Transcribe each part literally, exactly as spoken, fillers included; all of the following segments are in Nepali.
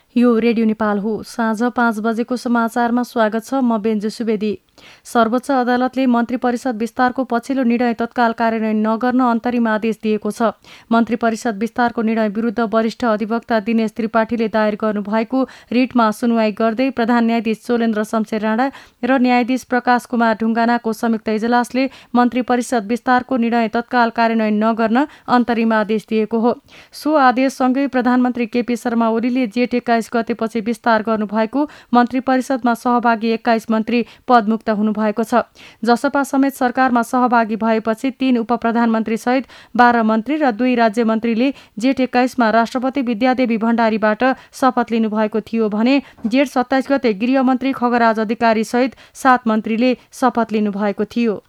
यो रेडियो नेपाल हो। साँझ पाँच बजेको समाचारमा स्वागत छ। म बेन्जु सुवेदी। सर्वोच्च अदालतले मन्त्री परिषद विस्तारको पछिल्लो निर्णय तत्काल कार्यान्वयन नगर्न अन्तरिम आदेश दिएको छ। मन्त्री परिषद विस्तारको निर्णय विरुद्ध वरिष्ठ अधिवक्ता दिनेश त्रिपाठीले दायर गर्नुभएको रिटमा सुनवाई गर्दै प्रधान न्यायाधीश चोलेन्द्र शमशेर राणा र न्यायाधीश प्रकाश कुमार ढुङ्गानाको संयुक्त इजलासले मन्त्री परिषद विस्तारको निर्णय तत्काल कार्यान्वयन नगर्न अन्तरिम आदेश दिएको हो। सो आदेशसँगै प्रधानमन्त्री केपी शर्मा ओलीले जेठ एक्काइस गतेपछि विस्तार गर्नुभएको मन्त्री परिषदमा सहभागी एक्काइस मन्त्री पदमुक्त हुनुभएको छ। जसपा समेत सरकारमा सहभागी भएपछि तीन उप प्रधानमन्त्री सहित बाह्र मन्त्री र दुई राज्य मन्त्रीले जेठ एक्काइसमा राष्ट्रपति विद्यादेवी भण्डारीबाट शपथ लिनुभएको थियो भने जेठ सत्ताइस गते गृहमन्त्री खगराज अधिकारी सहित सात मन्त्रीले शपथ लिनुभएको थियो।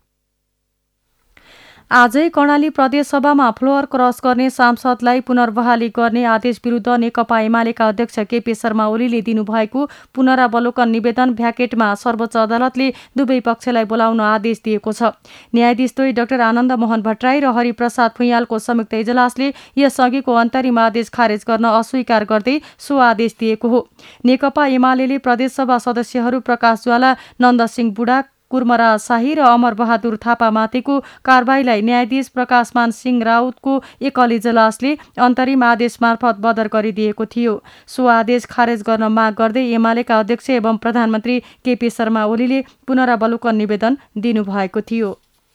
आजै कर्णाली प्रदेशसभामा फ्लोर क्रस गर्ने सांसदलाई पुनर्बहाली गर्ने आदेश विरुद्ध नेकपा एमालेका अध्यक्ष केपी शर्मा ओलीले दिनुभएको पुनरावलोकन निवेदन भ्याकेटमा सर्वोच्च अदालतले दुवै पक्षलाई बोलाउन आदेश दिएको छ। न्यायाधीश द्वय डाक्टर आनन्द मोहन भट्टराई र हरिप्रसाद भुइँयालको संयुक्त इजलासले यसअघिको अन्तरिम आदेश खारेज गर्न अस्वीकार गर्दै सो आदेश दिएको हो। नेकपा एमालेले प्रदेशसभा सदस्यहरू प्रकाश ज्वाला, नन्दसिंह बुढा, कुर्मराज शाही र अमर बहादुर थापामाथिको कारबाहीलाई न्यायाधीश प्रकाशमान सिंह राउतको एकल इजलासले अन्तरिम आदेश मार्फत बदर गरिदिएको थियो। सो आदेश खारेज गर्न माग गर्दै एमालेका अध्यक्ष एवं प्रधानमन्त्री केपी शर्मा ओलीले पुनरावलोकन निवेदन दिनुभएको थियो।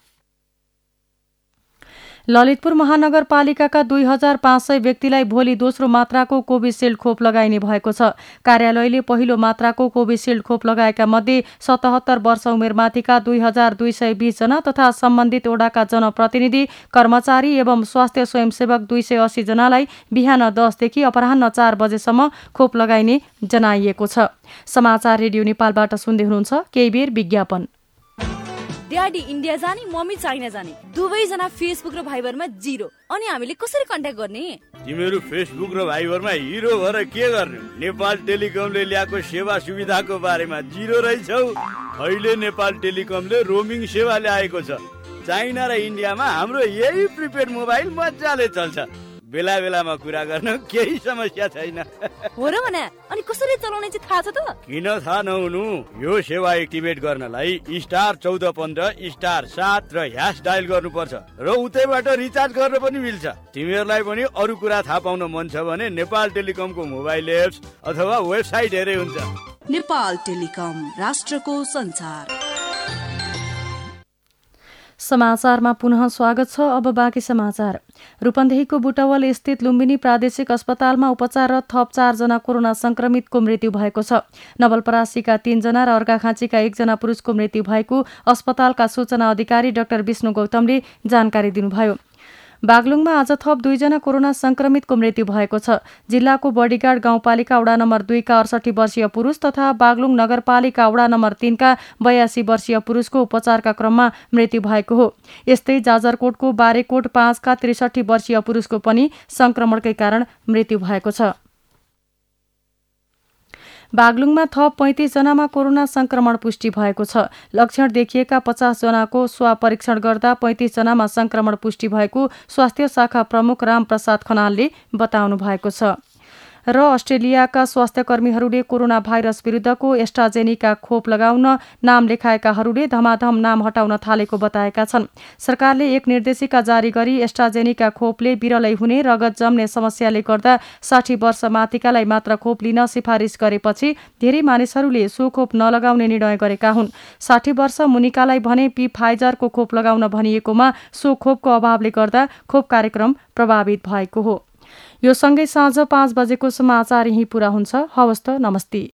ललितपुर महानगरपालिकाका दुई हजार पाँच सय व्यक्तिलाई भोलि दोस्रो मात्राको कोभिसिल्ड खोप लगाइने भएको छ। कार्यालयले पहिलो मात्राको कोभिसिल्ड खोप लगाएका मध्ये सतहत्तर वर्ष उमेरमाथिका दुई हजार दुई सय बीस जना तथा सम्बन्धित ओडाका जनप्रतिनिधि, कर्मचारी एवं स्वास्थ्य स्वयंसेवक दुई सय अस्सी जनालाई बिहान दसदेखि अपराह्न चार बजेसम्म खोप लगाइने जनाइएको छ। समाचार रेडियो नेपालबाट सुन्दै हुनुहुन्छ। केही बेर विज्ञापन। ड्याडी इन्डिया जाने, मम्मी चाइना जाने, दुवैजना फेसबुक र भाइबरमा जिरो। अनि हामीले कसरी कन्ट्याक्ट गर्ने? तिमीहरू फेसबुक र भाइबरमा हिरो भएर के गर्ने? नेपाल टेलिकमले ल्याएको सेवा सुविधाको बारेमा जिरो रहेछौ। अहिले नेपाल टेलिकमले रोमिङ सेवा ल्याएको छ। चाइना र इन्डियामा हाम्रो यही प्रिपेड मोबाइल मजाले चल्छ। बेला बेलामा कुरा गर्न केही समस्या छैन। हो र भने अनि कसरी चलाउने चाहिँ थाहा छ त? किन थाहा नहुनु? यो सेवा एक्टिभेट गर्नलाई स्टार चौध पन्ध्र स्टार सात र ह्यास डायल गर्नुपर्छ र उतैबाट रिचार्ज गर्न पनि मिल्छ। तिमीहरूलाई पनि अरू कुरा थाहा पाउन मन छ भने नेपाल टेलिकमको मोबाइल एप्स अथवा वेबसाइट हेरे हुन्छ। नेपाल टेलिकम, राष्ट्रको संचार। समाचारमा पुनः स्वागत छ। अब बाँकी समाचार। रूपन्देहीको बुटवल स्थित लुम्बिनी प्रादेशिक अस्पतालमा उपचाररत थप चारजना कोरोना संक्रमितको मृत्यु भएको छ। नवलपरासीका तीनजना र अर्घाखाँचीका एकजना पुरुषको मृत्यु भएको अस्पतालका सूचना अधिकारी डाक्टर विष्णु गौतमले जानकारी दिनुभयो। बागलुङमा आज थप दुईजना कोरोना संक्रमितको मृत्यु भएको छ। जिल्लाको बर्डीगाड गाउँपालिका वडा नम्बर दुईका अडसठी वर्षीय पुरुष तथा बागलुङ नगरपालिका वडा नम्बर तीनका बयासी वर्षीय पुरुषको उपचारका क्रममा मृत्यु भएको हो। यस्तै जाजरकोटको बारेकोट पाँचका त्रिसठी वर्षीय पुरुषको पनि संक्रमणकै कारण मृत्यु भएको छ। बागलुङमा थप पैंतिस जनामा कोरोना संक्रमण पुष्टि भएको छ। लक्षण देखिएका पचास जनाको स्वाब परीक्षण गर्दा पैंतिस जनामा संक्रमण पुष्टि भएको स्वास्थ्य शाखा प्रमुख रामप्रसाद खनालले बताउनु भएको छ। र अस्ट्रेलियाका स्वास्थ्यकर्मीहरूले कोरोना भाइरस विरुद्धको एस्ट्राजेनिका खोप लगाउन नाम लेखाएकाहरूले धमाधम नाम हटाउन थालेको बताएका छन्। सरकारले एक निर्देशिका जारी गरी एस्ट्राजेनिका खोपले बिरलै हुने रगत जम्ने समस्याले गर्दा साठी वर्ष माथिकालाई मात्र खोप लिन सिफारिस गरेपछि धेरै मानिसहरूले सो खोप नलगाउने निर्णय गरेका हुन्। साठी वर्ष मुनिकालाई भने पी फाइजरको खोप लगाउन भनिएकोमा सो खोपको अभावले गर्दा खोप कार्यक्रम प्रभावित भएको हो। यो सँगै साँझ पाँच बजेको समाचार यही पूरा हुन्छ। हवस् त, नमस्ते।